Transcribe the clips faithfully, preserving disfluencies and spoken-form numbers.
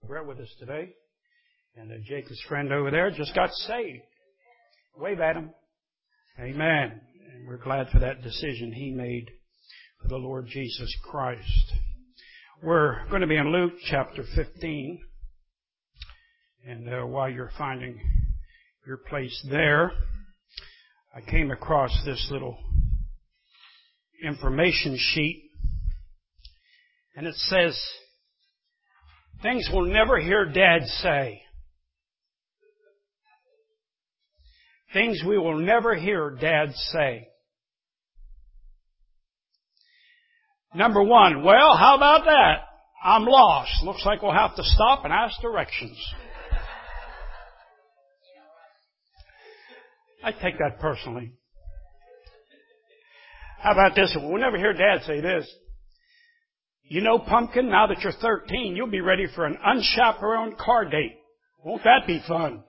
Brett with us today. And uh, Jacob's friend over there just got saved. Wave at him. Amen. And we're glad for that decision he made for the Lord Jesus Christ. We're going to be in Luke chapter fifteen. And uh, while you're finding your place there, I came across this little information sheet. And it says, things we'll never hear Dad say. Things we will never hear Dad say. Number one, well, how about that? I'm lost. Looks like we'll have to stop and ask directions. I take that personally. How about this one? We'll never hear Dad say this. You know, Pumpkin, now that you're thirteen, you'll be ready for an unchaperoned car date. Won't that be fun?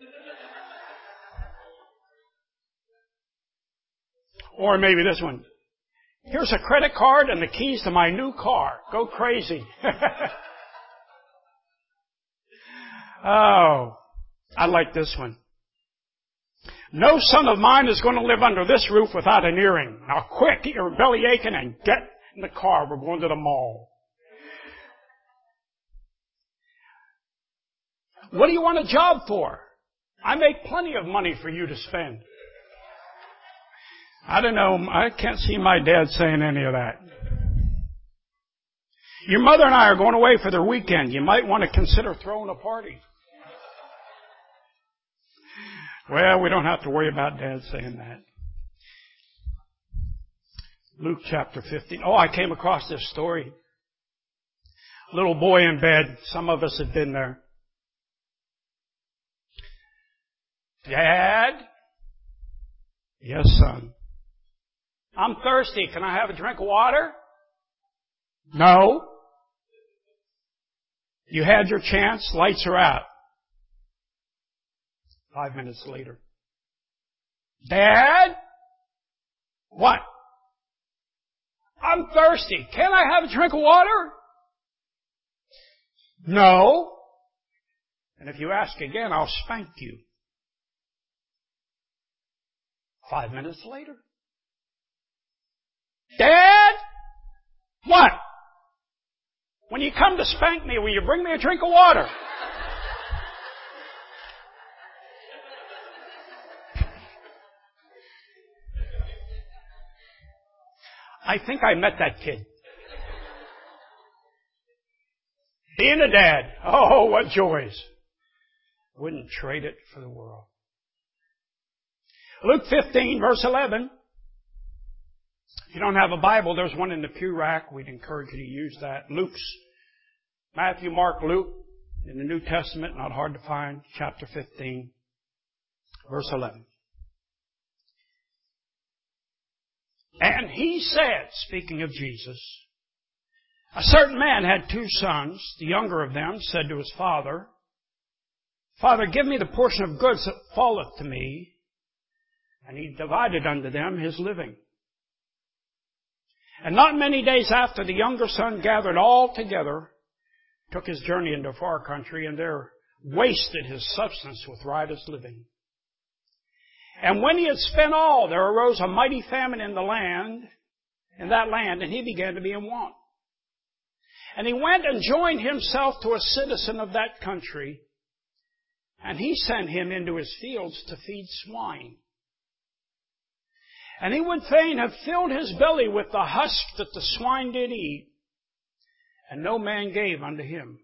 Or maybe this one. Here's a credit card and the keys to my new car. Go crazy. Oh, I like this one. No son of mine is going to live under this roof without an earring. Now quick, get your belly aching and get in the car. We're going to the mall. What do you want a job for? I make plenty of money for you to spend. I don't know. I can't see my dad saying any of that. Your mother and I are going away for the weekend. You might want to consider throwing a party. Well, we don't have to worry about Dad saying that. Luke chapter fifteen. Oh, I came across this story. Little boy in bed. Some of us have been there. Dad? Yes, son. I'm thirsty. Can I have a drink of water? No. You had your chance. Lights are out. Five minutes later. Dad? What? I'm thirsty. Can I have a drink of water? No. And if you ask again, I'll spank you. Five minutes later. Dad? What? When you come to spank me, will you bring me a drink of water? I think I met that kid. Being a dad, oh, what joys. Wouldn't trade it for the world. Luke fifteen, verse eleven. If you don't have a Bible, there's one in the pew rack. We'd encourage you to use that. Luke's, Matthew, Mark, Luke, in the New Testament, not hard to find, chapter fifteen, verse eleven. And he said, speaking of Jesus, a certain man had two sons. The younger of them said to his father, Father, give me the portion of goods that falleth to me. And he divided unto them his living. And not many days after, the younger son gathered all together, took his journey into a far country, and there wasted his substance with riotous living. And when he had spent all, there arose a mighty famine in the land, in that land, and he began to be in want. And he went and joined himself to a citizen of that country, and he sent him into his fields to feed swine. And he would fain have filled his belly with the husk that the swine did eat, and no man gave unto him.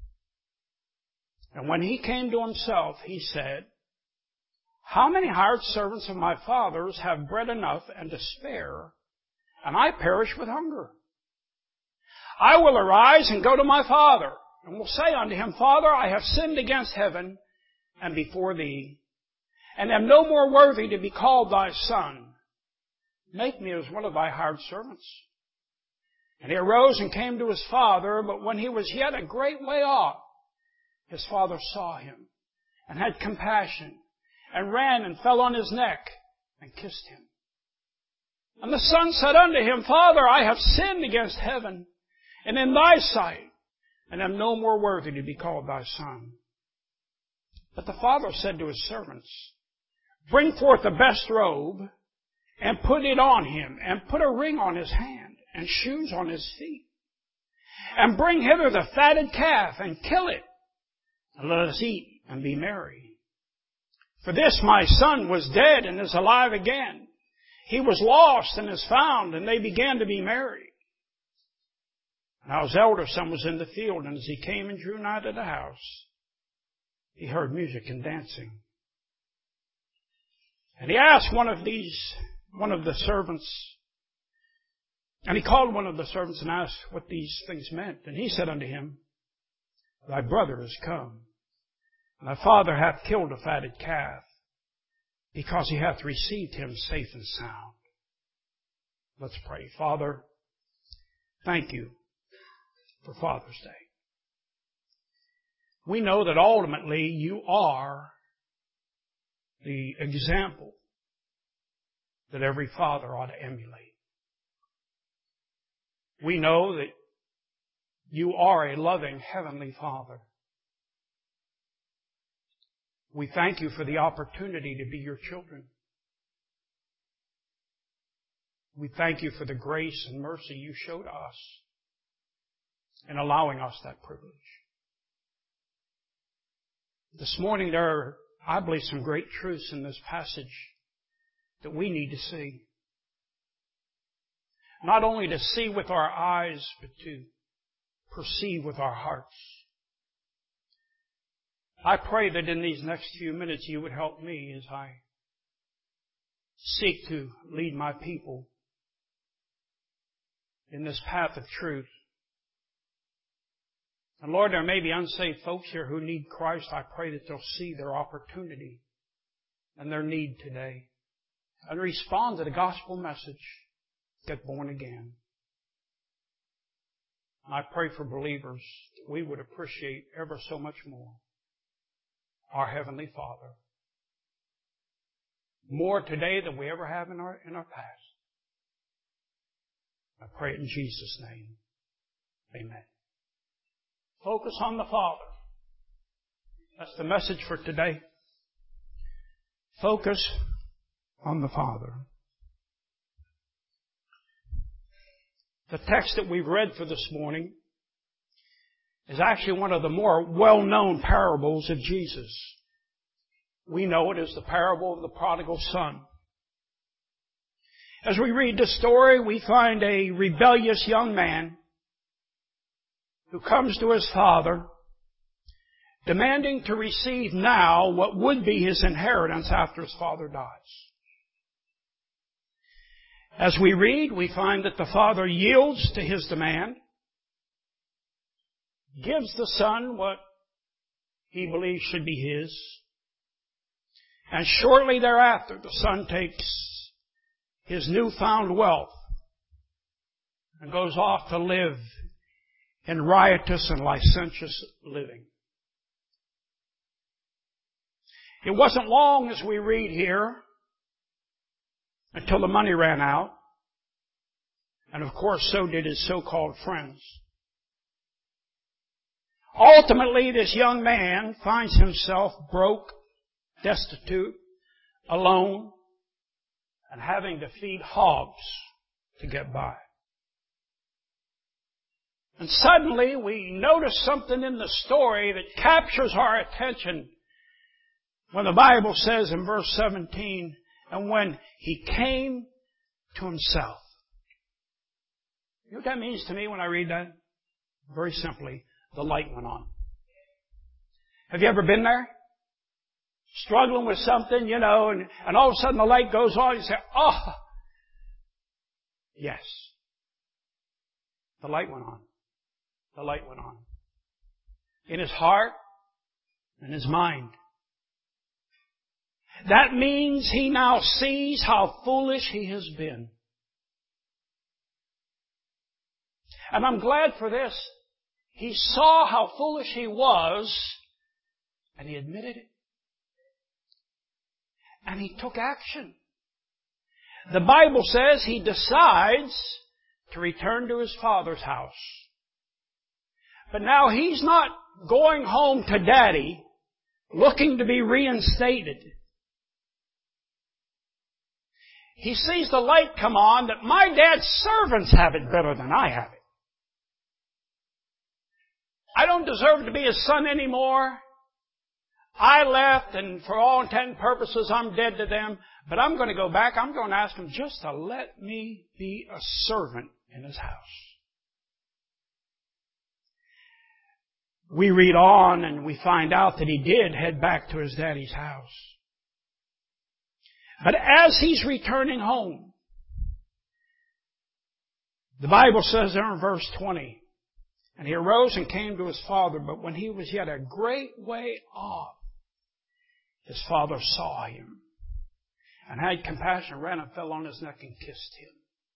And when he came to himself, he said, How many hired servants of my father's have bread enough and to spare, and I perish with hunger? I will arise and go to my father, and will say unto him, Father, I have sinned against heaven and before thee, and am no more worthy to be called thy son. Make me as one of thy hired servants. And he arose and came to his father, but when he was yet a great way off, his father saw him, and had compassion, and ran and fell on his neck, and kissed him. And the son said unto him, Father, I have sinned against heaven, and in thy sight, and am no more worthy to be called thy son. But the father said to his servants, bring forth the best robe, and put it on him, and put a ring on his hand, and shoes on his feet. And bring hither the fatted calf, and kill it, and let us eat and be merry. For this my son was dead, and is alive again. He was lost, and is found, and they began to be merry. Now his elder son was in the field, and as he came and drew nigh to the house, he heard music and dancing. And he asked one of these, one of the servants, and he called one of the servants and asked what these things meant. And he said unto him, thy brother is come, and thy father hath killed a fatted calf, because he hath received him safe and sound. Let's pray. Father, thank you for Father's Day. We know that ultimately you are the example that every father ought to emulate. We know that you are a loving Heavenly Father. We thank you for the opportunity to be your children. We thank you for the grace and mercy you showed us in allowing us that privilege. This morning there are, I believe, some great truths in this passage that we need to see. Not only to see with our eyes, but to perceive with our hearts. I pray that in these next few minutes you would help me as I seek to lead my people in this path of truth. And Lord, there may be unsaved folks here who need Christ. I pray that they'll see their opportunity and their need today and respond to the gospel message. Get born again. And I pray for believers that we would appreciate ever so much more our Heavenly Father. More today than we ever have in our, in our past. I pray it in Jesus' name. Amen. Focus on the Father. That's the message for today. Focus on the Father. The text that we've read for this morning is actually one of the more well-known parables of Jesus. We know it as the parable of the prodigal son. As we read this story, we find a rebellious young man who comes to his father demanding to receive now what would be his inheritance after his father dies. As we read, we find that the father yields to his demand, gives the son what he believes should be his, and shortly thereafter the son takes his newfound wealth and goes off to live in riotous and licentious living. It wasn't long, as we read here, until the money ran out. And of course, so did his so-called friends. Ultimately, this young man finds himself broke, destitute, alone, and having to feed hogs to get by. And suddenly we notice something in the story that captures our attention when the Bible says in verse seventeen, and when he came to himself. You know what that means to me when I read that? Very simply, the light went on. Have you ever been there? Struggling with something, you know, and, and all of a sudden the light goes on and you say, oh, yes. The light went on. The light went on. In his heart and his mind. That means he now sees how foolish he has been. And I'm glad for this. He saw how foolish he was, and he admitted it. And he took action. The Bible says he decides to return to his father's house. But now he's not going home to Daddy looking to be reinstated. He sees the light come on that my dad's servants have it better than I have it. I don't deserve to be his son anymore. I left, and for all intent and purposes, I'm dead to them. But I'm going to go back. I'm going to ask him just to let me be a servant in his house. We read on and we find out that he did head back to his daddy's house. But as he's returning home, the Bible says there in verse twenty, and he arose and came to his father, but when he was yet a great way off, his father saw him and had compassion, ran and fell on his neck and kissed him.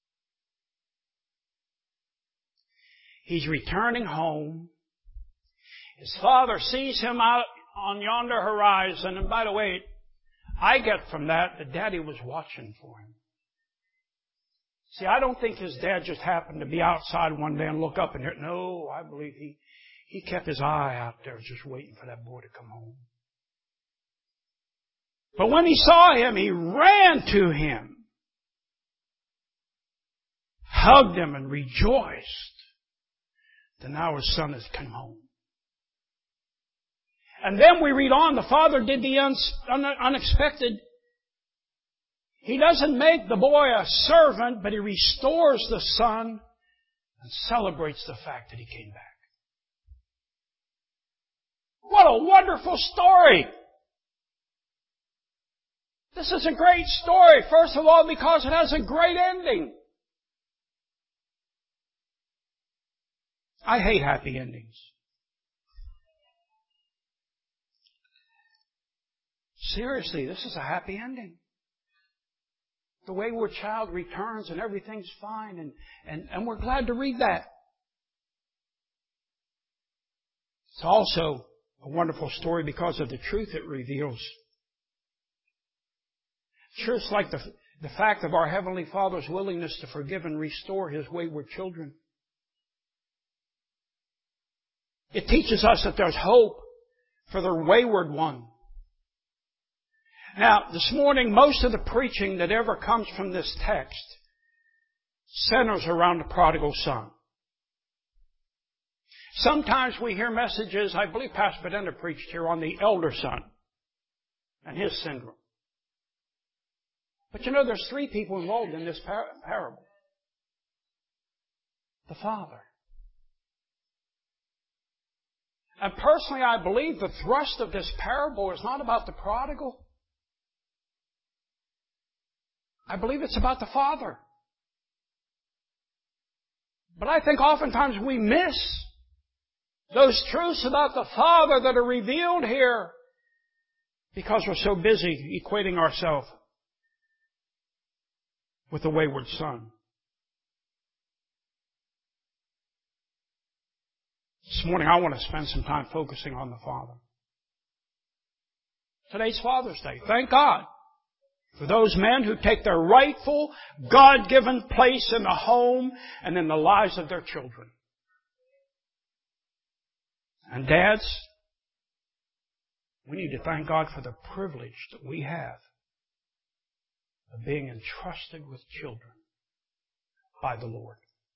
He's returning home. His father sees him out on yonder horizon. And by the way, I get from that that Daddy was watching for him. See, I don't think his dad just happened to be outside one day and look up and hear, no, I believe he, he kept his eye out there just waiting for that boy to come home. But when he saw him, he ran to him, hugged him, and rejoiced that now his son has come home. And then we read on, the father did the unexpected. He doesn't make the boy a servant, but he restores the son and celebrates the fact that he came back. What a wonderful story! This is a great story, first of all, because it has a great ending. I hate happy endings. Seriously, this is a happy ending. The wayward child returns and everything's fine, and, and, and we're glad to read that. It's also a wonderful story because of the truth it reveals. Truths like the, the fact of our Heavenly Father's willingness to forgive and restore His wayward children. It teaches us that there's hope for the wayward one. Now, this morning, most of the preaching that ever comes from this text centers around the prodigal son. Sometimes we hear messages, I believe Pastor Bedenda preached here, on the elder son and his syndrome. But you know, there's three people involved in this par- parable. The father. And personally, I believe the thrust of this parable is not about the prodigal. I believe it's about the father. But I think oftentimes we miss those truths about the father that are revealed here because we're so busy equating ourselves with the wayward son. This morning I want to spend some time focusing on the father. Today's Father's Day. Thank God for those men who take their rightful, God-given place in the home and in the lives of their children. And dads, we need to thank God for the privilege that we have of being entrusted with children by the Lord.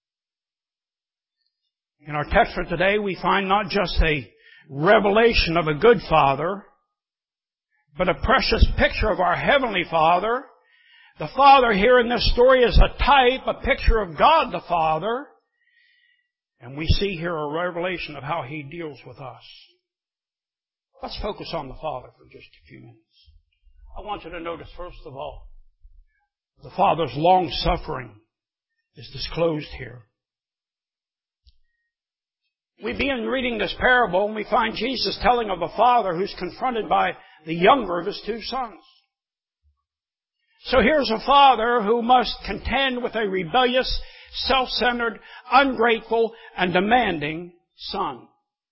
In our text for today, we find not just a revelation of a good Father, but a precious picture of our Heavenly Father. The Father here in this story is a type, a picture of God the Father. And we see here a revelation of how He deals with us. Let's focus on the Father for just a few minutes. I want you to notice, first of all, the Father's long suffering is disclosed here. We begin reading this parable and we find Jesus telling of a father who's confronted by the younger of his two sons. So here's a father who must contend with a rebellious, self-centered, ungrateful, and demanding son.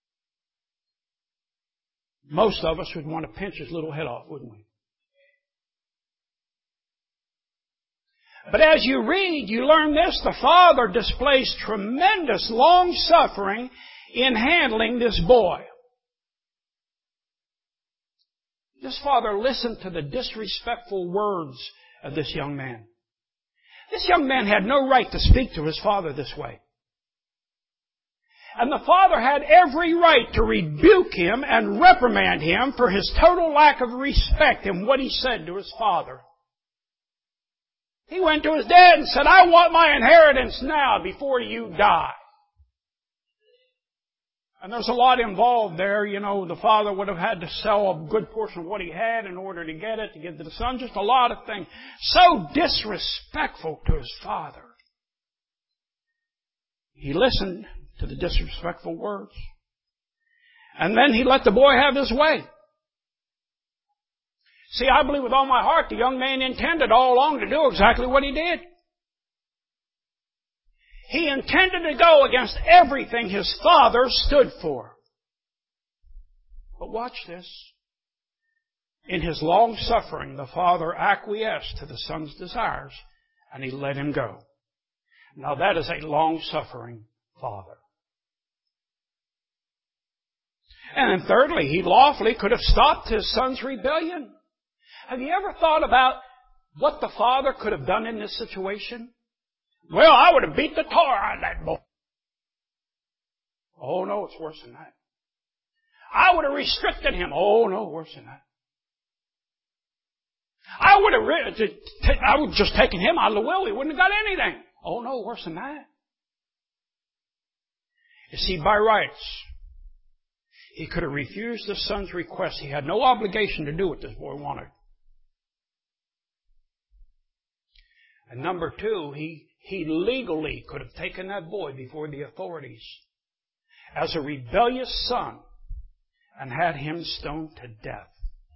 Most of us would want to pinch his little head off, wouldn't we? But as you read, you learn this. The father displays tremendous long-suffering in handling this boy. This father listened to the disrespectful words of this young man. This young man had no right to speak to his father this way. And the father had every right to rebuke him and reprimand him for his total lack of respect in what he said to his father. He went to his dad and said, I want my inheritance now before you die. And there's a lot involved there. You know, the father would have had to sell a good portion of what he had in order to get it, to give to the son. Just a lot of things. So disrespectful to his father. He listened to the disrespectful words. And then he let the boy have his way. See, I believe with all my heart the young man intended all along to do exactly what he did. He intended to go against everything his father stood for. But watch this. In his long suffering, the father acquiesced to the son's desires, and he let him go. Now that is a long-suffering father. And then thirdly, he lawfully could have stopped his son's rebellion. Have you ever thought about what the father could have done in this situation? Well, I would have beat the tar out of that boy. Oh no, it's worse than that. I would have restricted him. Oh no, worse than that. I would have re- I would have just taken him out of the will. He wouldn't have got anything. Oh no, worse than that. You see, by rights, he could have refused the son's request. He had no obligation to do what this boy wanted. And number two, he, he legally could have taken that boy before the authorities as a rebellious son and had him stoned to death.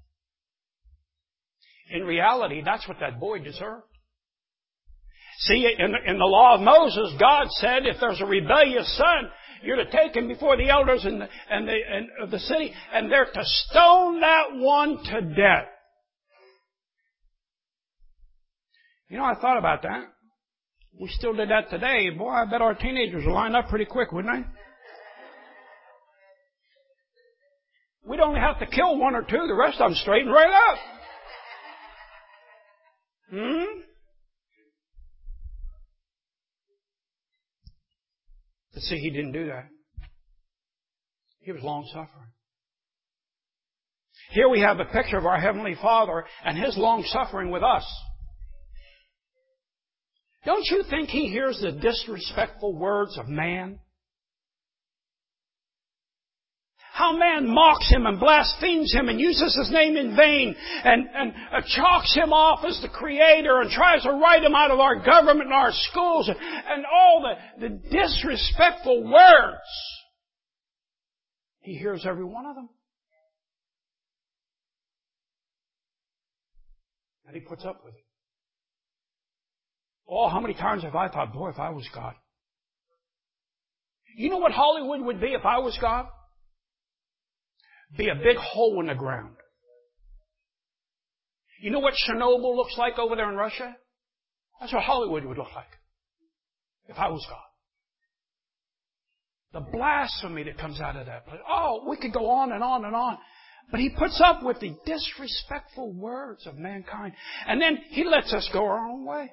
In reality, that's what that boy deserved. See, in the, in the law of Moses, God said if there's a rebellious son, you're to take him before the elders and the, and the, and of the city, and they're to stone that one to death. You know, I thought about that. We still did that today. Boy, I bet our teenagers will line up pretty quick, wouldn't they? We'd only have to kill one or two. The rest of them straighten right up. Hmm? But see, he didn't do that. He was long-suffering. Here we have a picture of our Heavenly Father and His long-suffering with us. Don't you think He hears the disrespectful words of man? How man mocks Him and blasphemes Him and uses His name in vain and, and uh, chalks Him off as the Creator and tries to write Him out of our government and our schools and, and all the, the disrespectful words. He hears every one of them. And He puts up with it. Oh, how many times have I thought, boy, if I was God. You know what Hollywood would be if I was God? Be a big hole in the ground. You know what Chernobyl looks like over there in Russia? That's what Hollywood would look like if I was God. The blasphemy that comes out of that place. Oh, we could go on and on and on. But He puts up with the disrespectful words of mankind. And then He lets us go our own way.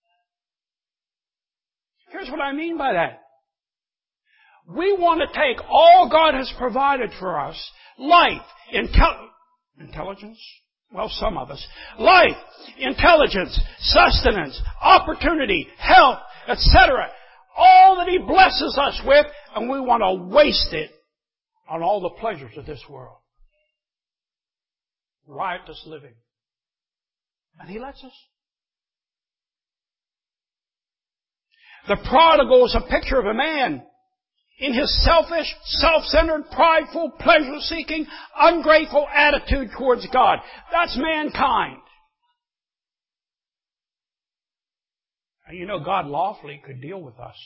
Here's what I mean by that. We want to take all God has provided for us, life, intel- intelligence, well, some of us, life, intelligence, sustenance, opportunity, health, et cetera, all that He blesses us with, and we want to waste it on all the pleasures of this world. Riotous living. And He lets us. The prodigal is a picture of a man in his selfish, self-centered, prideful, pleasure-seeking, ungrateful attitude towards God. That's mankind. And you know, God lawfully could deal with us.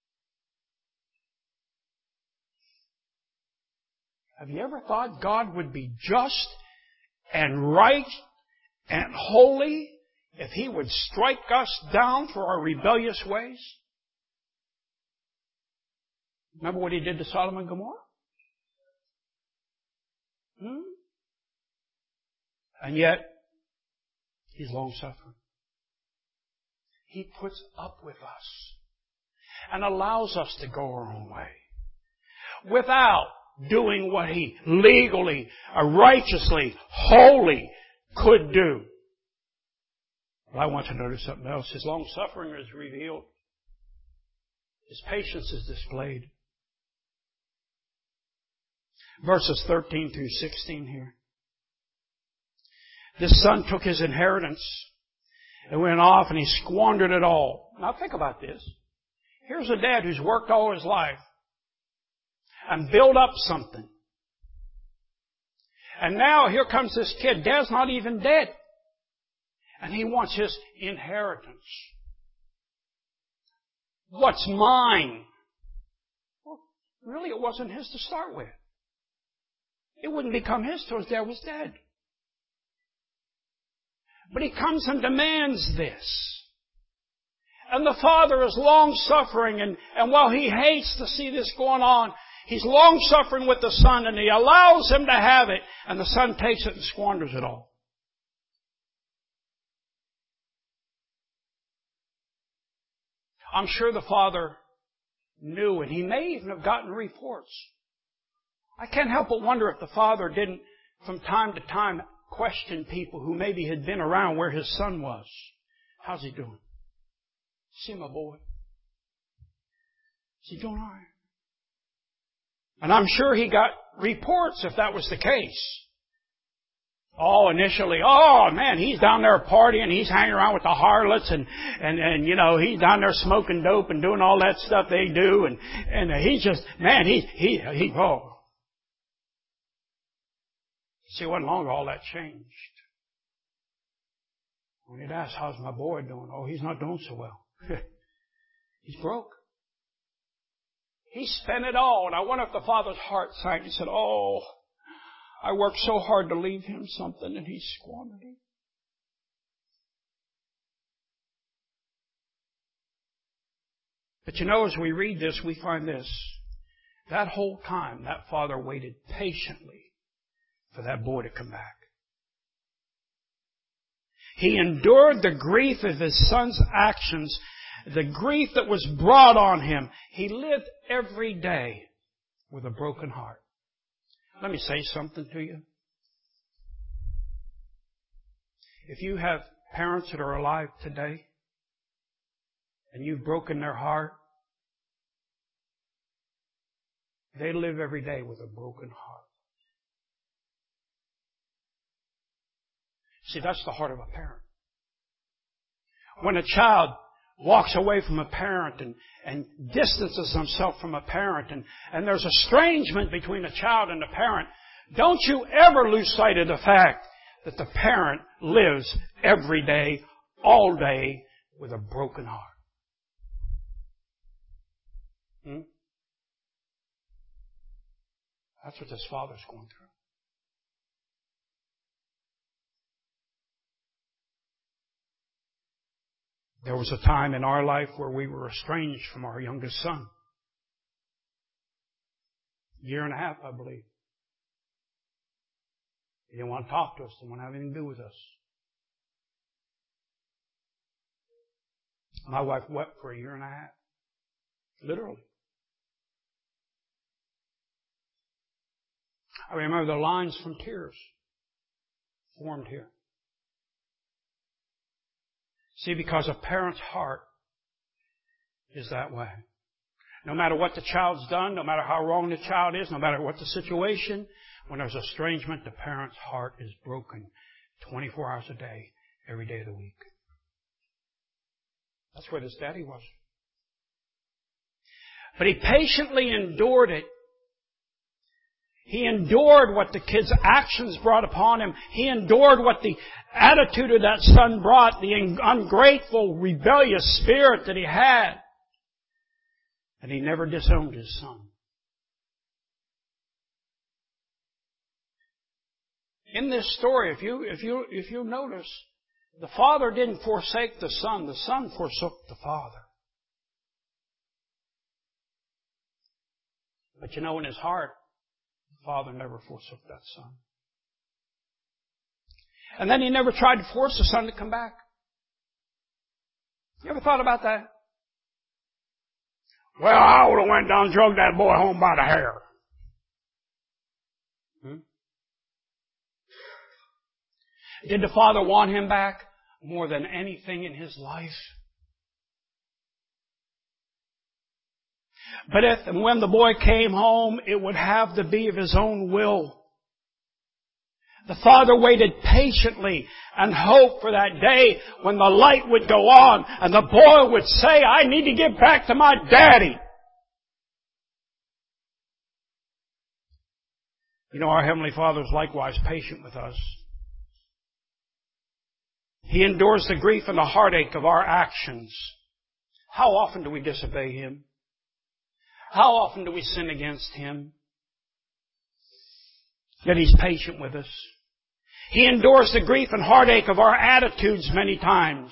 Have you ever thought God would be just and right and holy if He would strike us down for our rebellious ways? Remember what He did to Sodom and Gomorrah? Hmm? And yet, He's long-suffering. He puts up with us and allows us to go our own way without doing what He legally, righteously, wholly could do. But I want to notice something else. His long-suffering is revealed. His patience is displayed. Verses thirteen through sixteen here. This son took his inheritance and went off and he squandered it all. Now think about this. Here's a dad who's worked all his life and built up something. And now here comes this kid. Dad's not even dead. And he wants his inheritance. What's mine? Well, really it wasn't his to start with. It wouldn't become his till his dad was dead. But he comes and demands this. And the father is long-suffering, and, and while he hates to see this going on, he's long-suffering with the son, and he allows him to have it, and the son takes it and squanders it all. I'm sure the father knew, and he may even have gotten reports. I can't help but wonder if the father didn't, from time to time, question people who maybe had been around where his son was. How's he doing? See my boy? Is he doing all right? And I'm sure he got reports if that was the case. Oh, initially, oh man, he's down there partying, he's hanging around with the harlots and, and, and, you know, he's down there smoking dope and doing all that stuff they do and, and he's just, man, he, he, he, oh. See, it wasn't long ago all that changed. When he'd ask, how's my boy doing? Oh, he's not doing so well. He's broke. He spent it all. And I wonder if the father's heart sank. He said, oh, I worked so hard to leave him something and he squandered it. But you know, as we read this, we find this. That whole time, that father waited patiently for that boy to come back. He endured the grief of his son's actions, the grief that was brought on him. He lived every day with a broken heart. Let me say something to you. If you have parents that are alive today and you've broken their heart, they live every day with a broken heart. See, that's the heart of a parent. When a child walks away from a parent and, and distances himself from a parent and, and there's estrangement between a child and a parent, don't you ever lose sight of the fact that the parent lives every day, all day, with a broken heart. Hmm? That's what this father's going through. There was a time in our life where we were estranged from our youngest son. A year and a half, I believe. He didn't want to talk to us. Didn't want to have anything to do with us. My wife wept for a year and a half. Literally. I remember the lines from tears formed here. See, because a parent's heart is that way. No matter what the child's done, no matter how wrong the child is, no matter what the situation, when there's estrangement, the parent's heart is broken twenty-four hours a day, every day of the week. That's where this daddy was. But he patiently endured it. He endured what the kid's actions brought upon him. He endured what the attitude of that son brought, the ungrateful, rebellious spirit that he had. And he never disowned his son. In this story, if you, if you, if you notice, the father didn't forsake the son. The son forsook the father. But you know, in his heart, the father never forsook that son. And then he never tried to force the son to come back. You ever thought about that? Well, I would have went down and dragged that boy home by the hair. Hmm? Did the father want him back more than anything in his life? But if and when the boy came home, it would have to be of his own will. The father waited patiently and hoped for that day when the light would go on and the boy would say, I need to get back to my daddy. You know, our Heavenly Father is likewise patient with us. He endures the grief and the heartache of our actions. How often do we disobey Him? How often do we sin against Him? Yet He's patient with us. He endures the grief and heartache of our attitudes many times.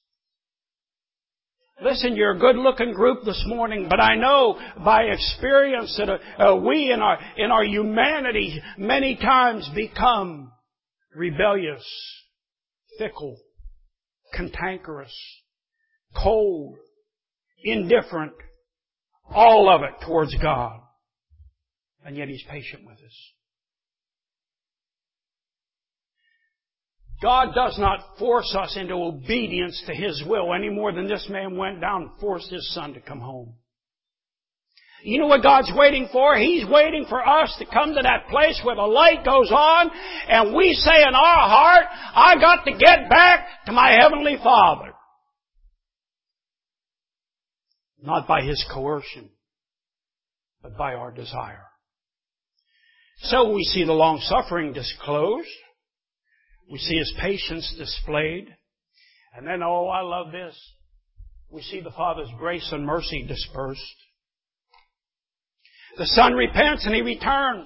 Listen, you're a good-looking group this morning, but I know by experience that uh, we in our, in our humanity many times become rebellious, fickle, cantankerous, cold, indifferent, all of it towards God. And yet He's patient with us. God does not force us into obedience to His will any more than this man went down and forced his son to come home. You know what God's waiting for? He's waiting for us to come to that place where the light goes on and we say in our heart, I got to get back to my Heavenly Father. Not by His coercion, but by our desire. So we see the long-suffering disclosed. We see His patience displayed. And then, oh, I love this. We see the Father's grace and mercy dispersed. The Son repents and He returns.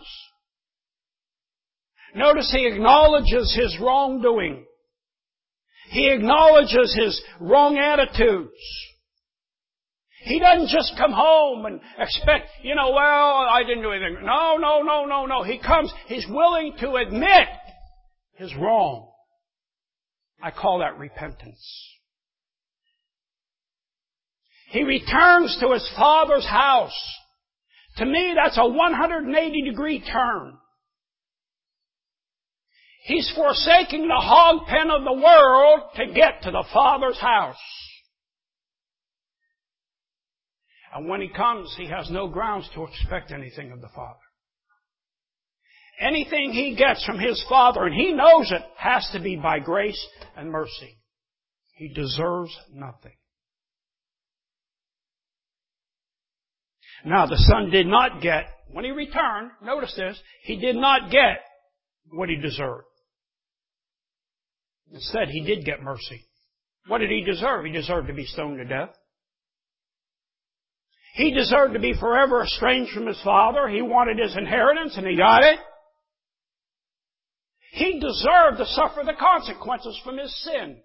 Notice He acknowledges His wrongdoing. He acknowledges His wrong attitudes. He doesn't just come home and expect, you know, well, I didn't do anything. No, no, no, no, no. He comes, He's willing to admit His wrong. I call that repentance. He returns to His Father's house. To me, that's a one hundred eighty degree turn. He's forsaking the hog pen of the world to get to the Father's house. And when He comes, He has no grounds to expect anything of the Father. Anything He gets from His Father, and He knows it, has to be by grace and mercy. He deserves nothing. Now, the Son did not get, when He returned, notice this, He did not get what He deserved. Instead, He did get mercy. What did He deserve? He deserved to be stoned to death. He deserved to be forever estranged from His Father. He wanted His inheritance, and He got it. He deserved to suffer the consequences from His sin.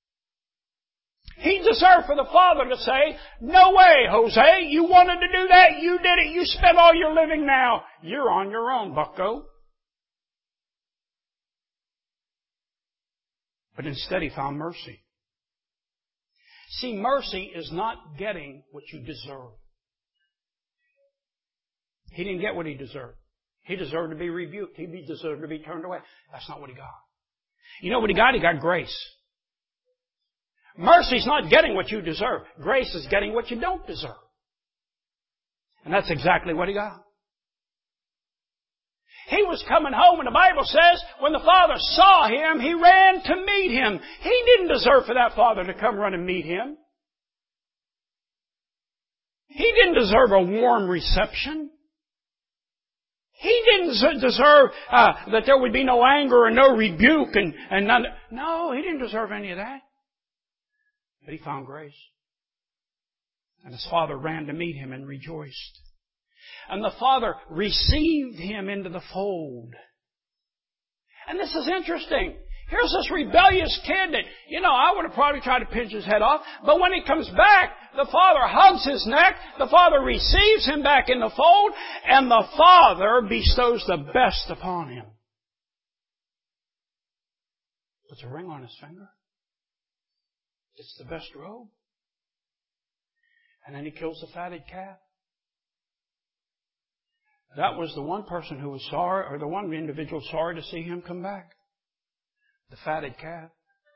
He deserved for the Father to say, no way, Jose, you wanted to do that, you did it, you spent all your living now. You're on your own, bucko. But instead He found mercy. See, mercy is not getting what you deserve. He didn't get what He deserved. He deserved to be rebuked. He deserved to be turned away. That's not what He got. You know what He got? He got grace. Mercy's not getting what you deserve. Grace is getting what you don't deserve. And that's exactly what He got. He was coming home, and the Bible says when the Father saw Him, He ran to meet Him. He didn't deserve for that Father to come run and meet Him. He didn't deserve a warm reception. He didn't deserve uh, that there would be no anger and no rebuke and, and none. No, He didn't deserve any of that. But He found grace. And His Father ran to meet Him and rejoiced. And the Father received Him into the fold. And this is interesting. Here's this rebellious kid that, you know, I would have probably tried to pinch his head off. But when he comes back, the Father hugs his neck. The Father receives him back in the fold. And the Father bestows the best upon him. Puts a ring on his finger. It's the best robe. And then he kills the fatted calf. That was the one person who was sorry, or the one individual sorry to see him come back. The fatted calf.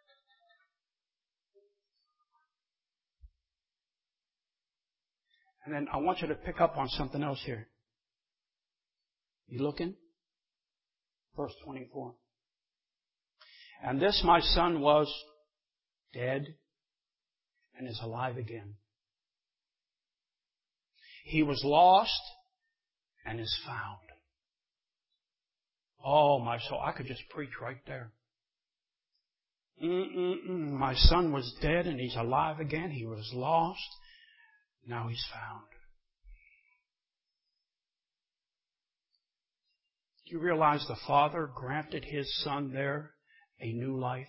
And then I want you to pick up on something else here. You looking? Verse twenty-four. And this my son was dead and is alive again. He was lost and is found. Oh, my soul. I could just preach right there. Mm-mm-mm. My son was dead and he's alive again. He was lost. Now he's found. Do you realize the Father granted His Son there a new life?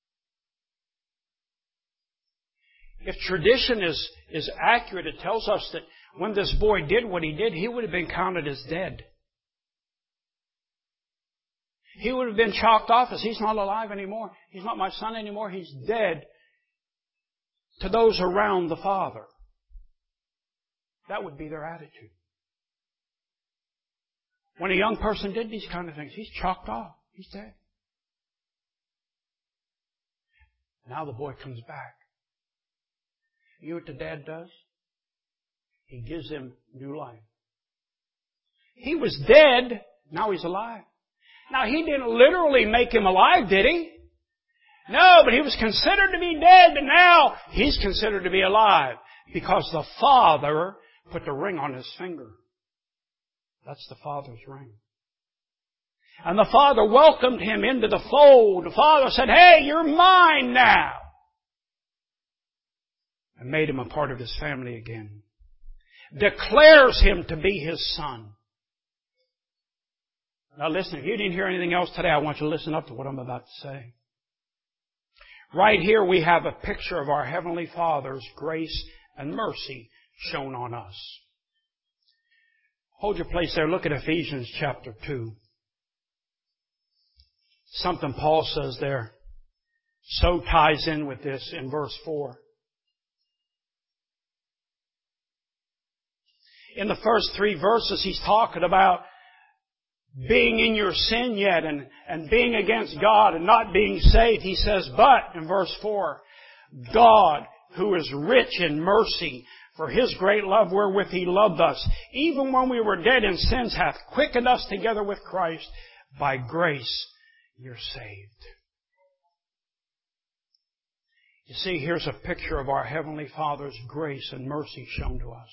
If tradition is, is accurate, it tells us that when this boy did what he did, he would have been counted as dead. He would have been chalked off as he's not alive anymore. He's not my son anymore. He's dead to those around the Father. That would be their attitude. When a young person did these kind of things, he's chalked off. He's dead. Now the boy comes back. You know what the dad does? He gives him new life. He was dead, now he's alive. Now he didn't literally make him alive, did he? No, but he was considered to be dead, and now he's considered to be alive. Because the Father put the ring on his finger. That's the Father's ring. And the Father welcomed him into the fold. The Father said, hey, you're mine now. And made him a part of His family again. Declares him to be His son. Now listen, if you didn't hear anything else today, I want you to listen up to what I'm about to say. Right here we have a picture of our Heavenly Father's grace and mercy shown on us. Hold your place there. Look at Ephesians chapter two. Something Paul says there so ties in with this in verse four. In the first three verses, he's talking about being in your sin yet and, and being against God and not being saved. He says, but, in verse four, God, who is rich in mercy, for His great love wherewith He loved us, even when we were dead in sins, hath quickened us together with Christ. By grace you're saved. You see, here's a picture of our Heavenly Father's grace and mercy shown to us.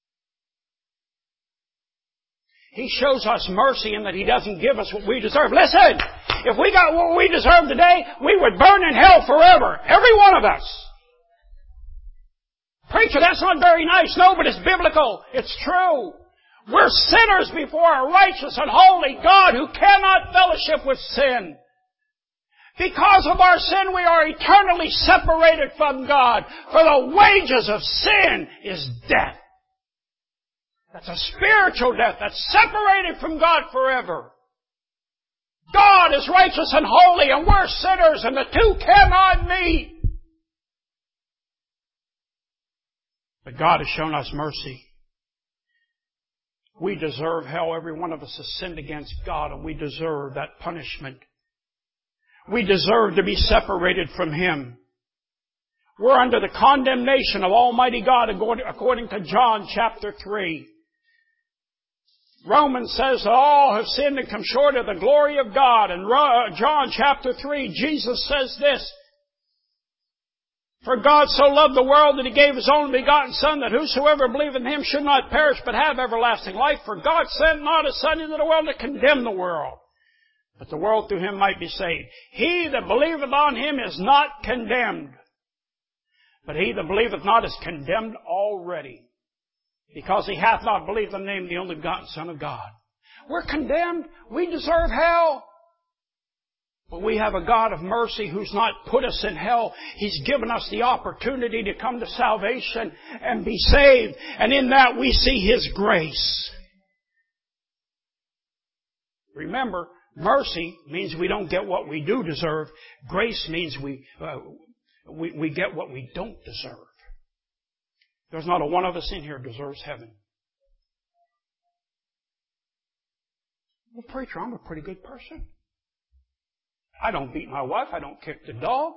He shows us mercy in that He doesn't give us what we deserve. Listen, if we got what we deserve today, we would burn in hell forever. Every one of us. Preacher, that's not very nice. No, but it's biblical. It's true. We're sinners before a righteous and holy God who cannot fellowship with sin. Because of our sin, we are eternally separated from God. For the wages of sin is death. That's a spiritual death. That's separated from God forever. God is righteous and holy, and we're sinners, and the two cannot meet. But God has shown us mercy. We deserve hell. Every one of us has sinned against God, and we deserve that punishment. We deserve to be separated from Him. We're under the condemnation of Almighty God according to John chapter three. Romans says that all have sinned and come short of the glory of God. And John chapter three, Jesus says this, for God so loved the world that He gave His only begotten Son, that whosoever believeth in Him should not perish but have everlasting life. For God sent not His Son into the world to condemn the world, but the world through Him might be saved. He that believeth on Him is not condemned, but he that believeth not is condemned already, because he hath not believed the name of the only begotten Son of God. We're condemned. We deserve hell. But we have a God of mercy who's not put us in hell. He's given us the opportunity to come to salvation and be saved. And in that we see His grace. Remember, Mercy means we don't get what we do deserve. Grace means we, uh, we, we get what we don't deserve. There's not a one of us in here deserves heaven. Well, preacher, I'm a pretty good person. I don't beat my wife. I don't kick the dog.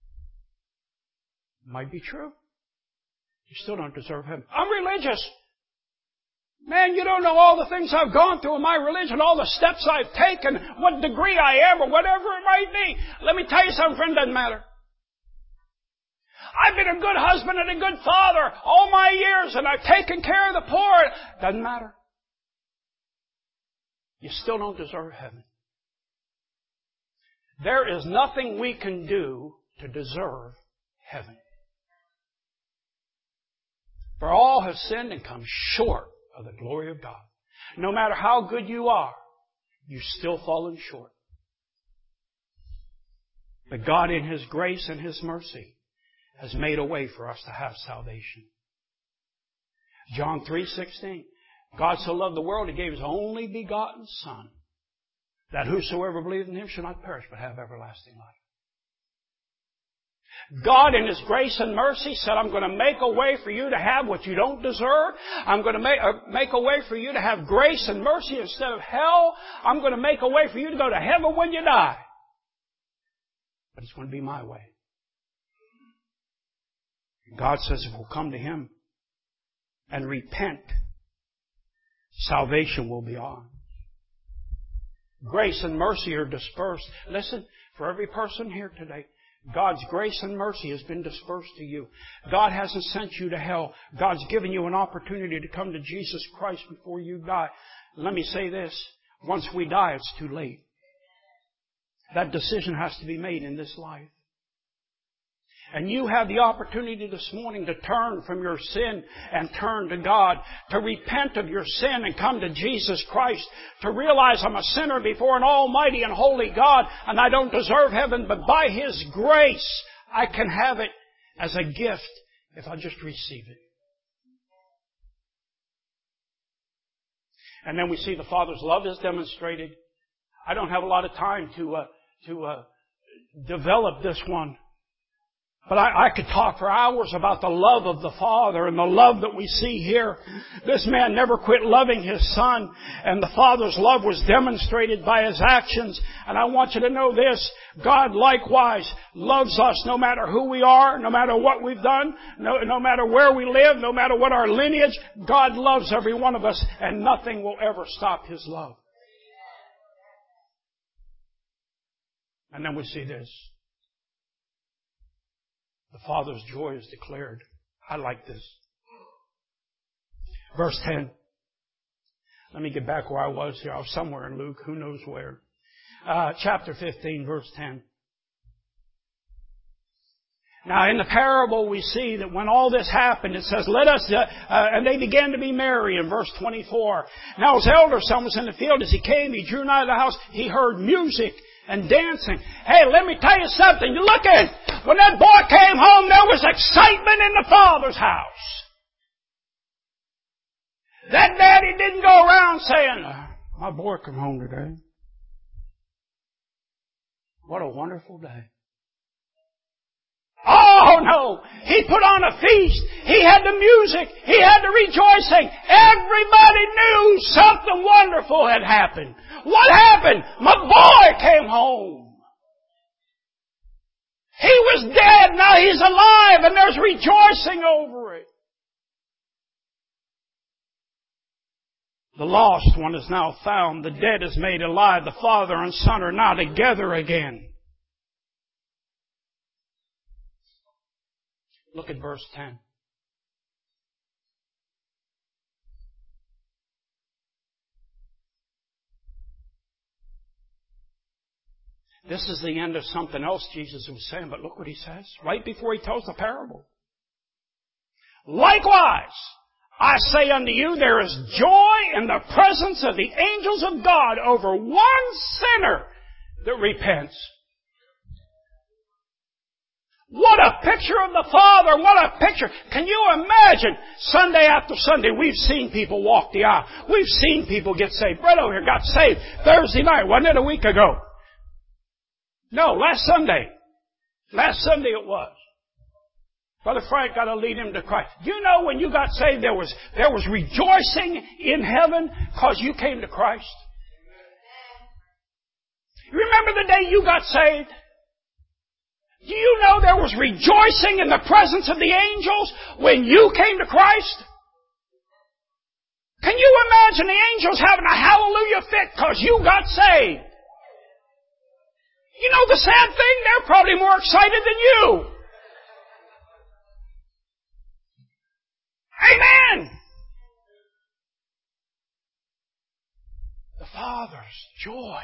Might be true. You still don't deserve heaven. I'm religious. Man, you don't know all the things I've gone through in my religion, all the steps I've taken, what degree I am, or whatever it might be. Let me tell you something, friend, doesn't matter. I've been a good husband and a good father all my years, and I've taken care of the poor. Doesn't matter. You still don't deserve heaven. There is nothing we can do to deserve heaven. For all have sinned and come short of the glory of God. No matter how good you are, you've still fallen short. But God in His grace and His mercy has made a way for us to have salvation. John three sixteen. God so loved the world, He gave His only begotten Son, that whosoever believeth in Him should not perish, but have everlasting life. God in His grace and mercy said, I'm going to make a way for you to have what you don't deserve. I'm going to make, uh, make a way for you to have grace and mercy instead of hell. I'm going to make a way for you to go to heaven when you die. But it's going to be my way. God says if we'll come to Him and repent, salvation will be ours. Grace and mercy are dispersed. Listen, for every person here today, God's grace and mercy has been dispersed to you. God hasn't sent you to hell. God's given you an opportunity to come to Jesus Christ before you die. Let me say this. Once we die, it's too late. That decision has to be made in this life. And you have the opportunity this morning to turn from your sin and turn to God, to repent of your sin and come to Jesus Christ, to realize I'm a sinner before an almighty and holy God and I don't deserve heaven, but by His grace I can have it as a gift if I just receive it. And then we see the Father's love is demonstrated. I don't have a lot of time to, uh, to uh, develop this one. But I, I could talk for hours about the love of the Father and the love that we see here. This man never quit loving his Son, and the Father's love was demonstrated by His actions. And I want you to know this, God likewise loves us no matter who we are, no matter what we've done, no, no matter where we live, no matter what our lineage. God loves every one of us, and nothing will ever stop His love. And then we see this. The Father's joy is declared. I like this. Verse ten. Let me get back where I was here. I was somewhere in Luke. Who knows where. Uh, chapter fifteen, verse ten. Now, in the parable, we see that when all this happened, it says, let us, uh, uh, and they began to be merry in verse twenty-four. Now, his elder son was in the field. As he came, he drew nigh to the house. He heard music and dancing. Hey, let me tell you something. You look at it. When that boy came home, there was excitement in the Father's house. That daddy didn't go around saying, my boy came home today. What a wonderful day. Oh, no. He put on a feast. He had the music. He had the rejoicing. Everybody knew something wonderful had happened. What happened? My boy came home. He was dead. Now he's alive, and there's rejoicing over it. The lost one is now found. The dead is made alive. The Father and Son are now together again. Look at verse ten. This is the end of something else Jesus was saying, but look what He says right before He tells the parable. Likewise, I say unto you, there is joy in the presence of the angels of God over one sinner that repents. What a picture of the Father. What a picture. Can you imagine? Sunday after Sunday, we've seen people walk the aisle. We've seen people get saved. Brett over here got saved Thursday night. Wasn't it a week ago? No, last Sunday. Last Sunday it was. Brother Frank got to lead him to Christ. Do you know when you got saved, there was, there was rejoicing in heaven because you came to Christ? You remember the day you got saved? Do you know there was rejoicing in the presence of the angels when you came to Christ? Can you imagine the angels having a hallelujah fit because you got saved? You know the sad thing? They're probably more excited than you. Amen. The Father's joy.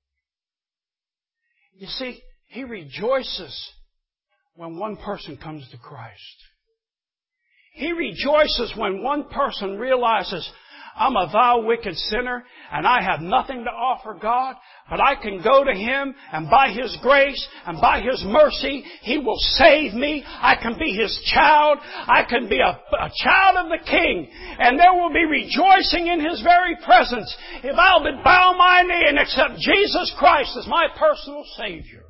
You see, He rejoices when one person comes to Christ. He rejoices when one person realizes, I'm a vile, wicked sinner, and I have nothing to offer God, but I can go to Him, and by His grace and by His mercy, He will save me. I can be His child. I can be a, a child of the King, and there will be rejoicing in His very presence if I'll but bow my knee and accept Jesus Christ as my personal Savior.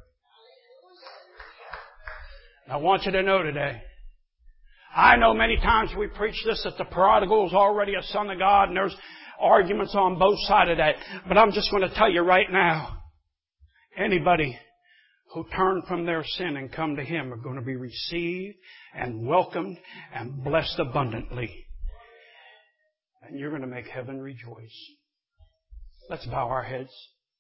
I want you to know today, I know many times we preach this, that the prodigal is already a son of God, and there's arguments on both sides of that. But I'm just going to tell you right now, anybody who turn from their sin and come to Him are going to be received and welcomed and blessed abundantly. And you're going to make heaven rejoice. Let's bow our heads.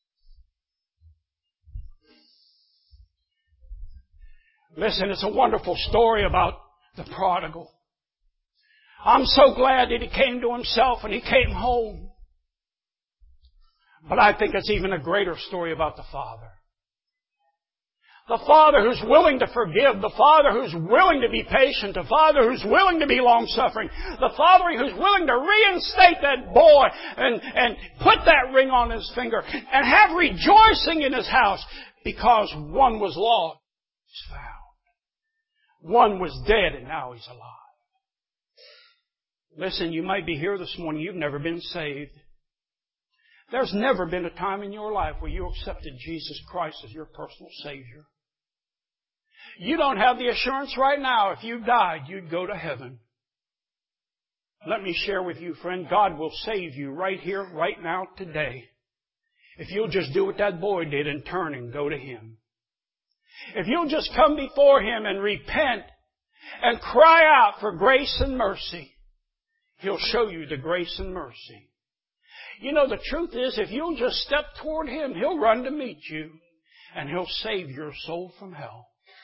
Listen, it's a wonderful story about the prodigal. I'm so glad that he came to himself and he came home. But I think it's even a greater story about the Father. The Father who's willing to forgive. The Father who's willing to be patient. The Father who's willing to be long-suffering. The Father who's willing to reinstate that boy and, and put that ring on his finger and have rejoicing in his house because one was lost, he's found. One was dead and now he's alive. Listen, you might be here this morning. You've never been saved. There's never been a time in your life where you accepted Jesus Christ as your personal Savior. You don't have the assurance right now if you died, you'd go to heaven. Let me share with you, friend, God will save you right here, right now, today. If you'll just do what that boy did and turn and go to Him. If you'll just come before Him and repent and cry out for grace and mercy, He'll show you the grace and mercy. You know, the truth is, if you'll just step toward Him, He'll run to meet you and He'll save your soul from hell.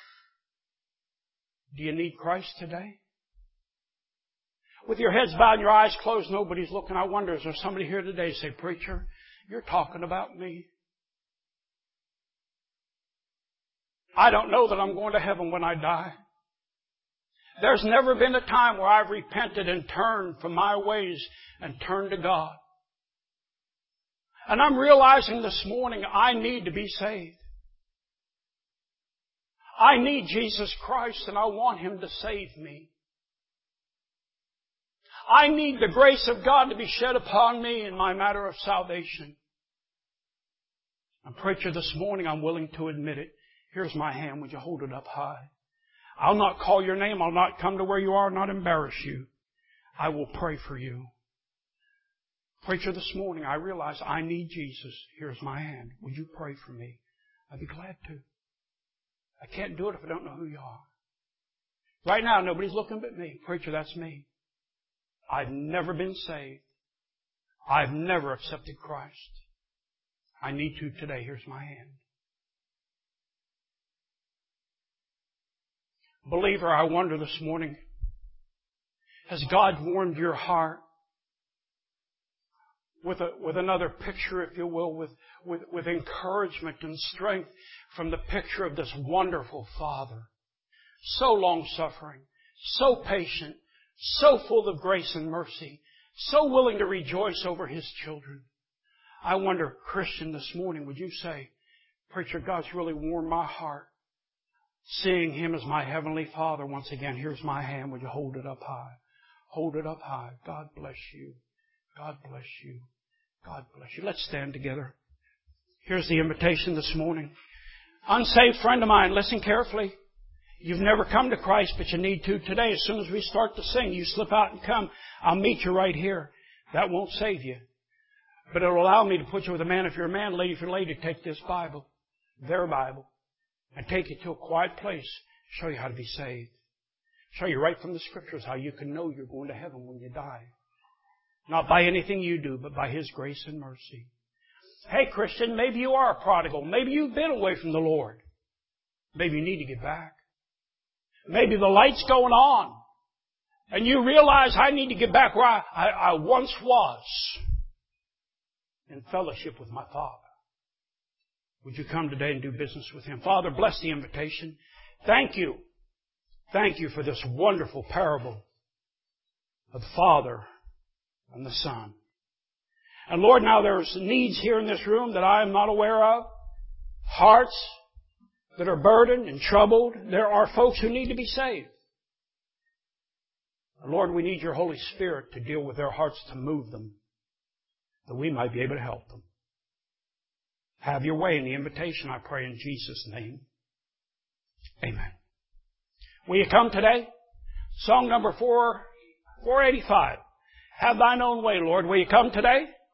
Do you need Christ today? With your heads bowed and your eyes closed, nobody's looking. I wonder, is there somebody here today say, Preacher, you're talking about me? I don't know that I'm going to heaven when I die. There's never been a time where I've repented and turned from my ways and turned to God. And I'm realizing this morning I need to be saved. I need Jesus Christ and I want Him to save me. I need the grace of God to be shed upon me in my matter of salvation. And preacher, this morning I'm willing to admit it. Here's my hand. Would you hold it up high? I'll not call your name. I'll not come to where you are, not embarrass you. I will pray for you. Preacher, this morning I realize I need Jesus. Here's my hand. Would you pray for me? I'd be glad to. I can't do it if I don't know who you are. Right now, nobody's looking but me. Preacher, that's me. I've never been saved. I've never accepted Christ. I need to today. Here's my hand. Believer, I wonder this morning, has God warmed your heart with a, with another picture, if you will, with, with, with encouragement and strength from the picture of this wonderful Father, so long-suffering, so patient, so full of grace and mercy, so willing to rejoice over His children. I wonder, Christian, this morning, would you say, Preacher, God's really warmed my heart seeing Him as my Heavenly Father. Once again, here's my hand. Would you hold it up high? Hold it up high. God bless you. God bless you. God bless you. Let's stand together. Here's the invitation this morning. Unsaved friend of mine, listen carefully. You've never come to Christ, but you need to today. As soon as we start to sing, you slip out and come. I'll meet you right here. That won't save you. But it'll allow me to put you with a man if you're a man, lady if you're a lady, take this Bible, their Bible, and take you to a quiet place, show you how to be saved. Show you right from the Scriptures how you can know you're going to heaven when you die. Not by anything you do, but by His grace and mercy. Hey, Christian, maybe you are a prodigal. Maybe you've been away from the Lord. Maybe you need to get back. Maybe the light's going on, and you realize I need to get back where I, I, I once was, in fellowship with my Father. Would you come today and do business with Him? Father, bless the invitation. Thank you. Thank you for this wonderful parable of the Father and the Son. And Lord, now there's needs here in this room that I am not aware of. Hearts that are burdened and troubled. There are folks who need to be saved. And Lord, we need Your Holy Spirit to deal with their hearts, to move them, that we might be able to help them. Have Your way in the invitation, I pray in Jesus' name. Amen. Will you come today? Song number four, four eighty-five. Have Thine Own Way, Lord. Will you come today?